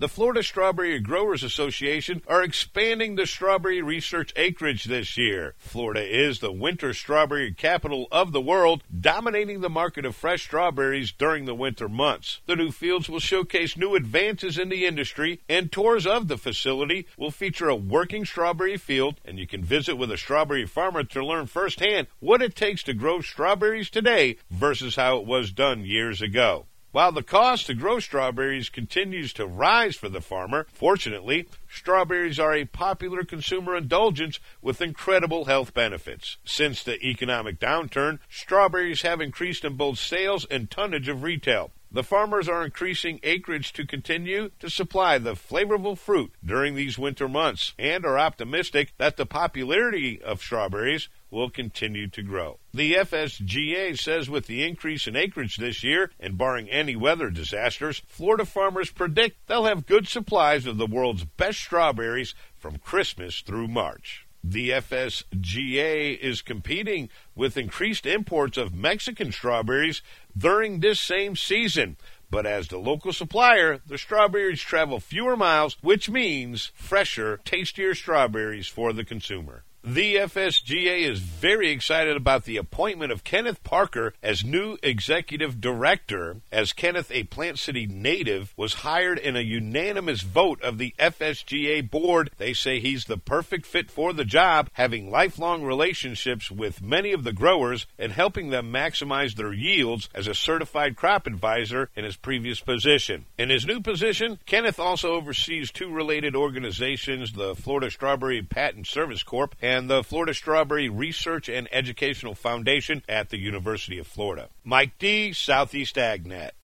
The Florida Strawberry Growers Association are expanding the strawberry research acreage this year. Florida is the winter strawberry capital of the world, dominating the market of fresh strawberries during the winter months. The new fields will showcase new advances in the industry, and tours of the facility will feature a working strawberry field, and you can visit with a strawberry farmer to learn firsthand what it takes to grow strawberries today versus how it was done years ago. While the cost to grow strawberries continues to rise for the farmer, fortunately, strawberries are a popular consumer indulgence with incredible health benefits. Since the economic downturn, strawberries have increased in both sales and tonnage of retail. The farmers are increasing acreage to continue to supply the flavorful fruit during these winter months and are optimistic that the popularity of strawberries will continue to grow. The FSGA says with the increase in acreage this year and barring any weather disasters, Florida farmers predict they'll have good supplies of the world's best strawberries from Christmas through March. The FSGA is competing with increased imports of Mexican strawberries during this same season. But as the local supplier, the strawberries travel fewer miles, which means fresher, tastier strawberries for the consumer. The FSGA is very excited about the appointment of Kenneth Parker as new executive director, as Kenneth, a Plant City native, was hired in a unanimous vote of the FSGA board. They say he's the perfect fit for the job, having lifelong relationships with many of the growers and helping them maximize their yields as a certified crop advisor in his previous position. In his new position, Kenneth also oversees two related organizations, the Florida Strawberry Patent Service Corp. and the Florida Strawberry Research and Educational Foundation at the University of Florida. Mike D., Southeast AgNet.